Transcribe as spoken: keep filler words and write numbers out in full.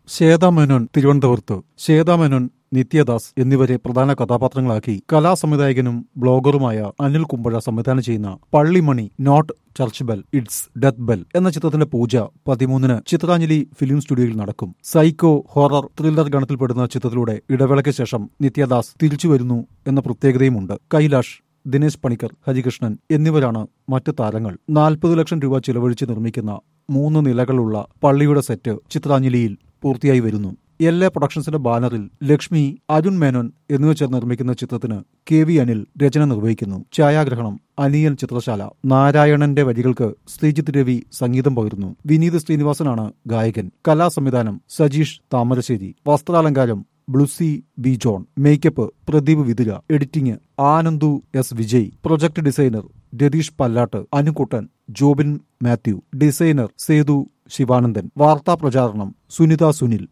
ശ്വേതാ മേനോൻ തിരുവനന്തപുരത്ത്. ശ്വേതാ മേനോൻ, നിത്യദാസ് എന്നിവരെ പ്രധാന കഥാപാത്രങ്ങളാക്കി കലാസംവിധായകനും ബ്ലോഗറുമായ അനിൽ കുമ്പഴ സംവിധാനം ചെയ്യുന്ന Pallimani not church bell it's death bell എന്ന ചിത്രത്തിന്റെ പൂജ പതിമൂന്നിന് ചിത്രാഞ്ജലി ഫിലിം സ്റ്റുഡിയോയിൽ നടക്കും. സൈക്കോ ഹൊറർ ത്രില്ലർ ഗണത്തിൽപ്പെടുന്ന ചിത്രത്തിലൂടെ ഇടവേളയ്ക്ക് ശേഷം നിത്യദാസ് തിരിച്ചുവരുന്നു എന്ന പ്രത്യേകതയുമുണ്ട്. കൈലാഷ്, ദിനേശ് പണിക്കർ, ഹരികൃഷ്ണൻ എന്നിവരാണ് മറ്റ് താരങ്ങൾ. നാൽപ്പത് ലക്ഷം രൂപ ചിലവഴിച്ച് നിർമ്മിക്കുന്ന മൂന്ന് നിലകളുള്ള പള്ളിയുടെ സെറ്റ് ചിത്രാഞ്ജലിയിൽ പൂർത്തിയായി വരുന്നു. എൽ എ പ്രൊഡക്ഷൻസിന്റെ ബാനറിൽ ലക്ഷ്മി, അരുൺ മേനോൻ എന്നിവർ ചേർന്ന് നിർമ്മിക്കുന്ന ചിത്രത്തിന് കെ വി അനിൽ രചന നിർവഹിക്കുന്നു. ഛായാഗ്രഹണം അനിയൻ ചിത്രശാല. നാരായണന്റെ വരികൾക്ക് ശ്രീജിത്ത് രവി സംഗീതം പകരുന്നു. വിനീത് ശ്രീനിവാസനാണ് ഗായകൻ. കലാസംവിധാനം സജീഷ് താമരശ്ശേരി. വസ്ത്രാലങ്കാരം ബ്ലുസി B John. Makeup Pradeep Vithura. Editing Anandhu S Vijay. Project designer Ratheesh Pallatt. Anukuttan, Jobin Mathew. Designer Sethu Sivanandan. വാർത്താ പ്രചാരണം സുനിത സുനിൽ.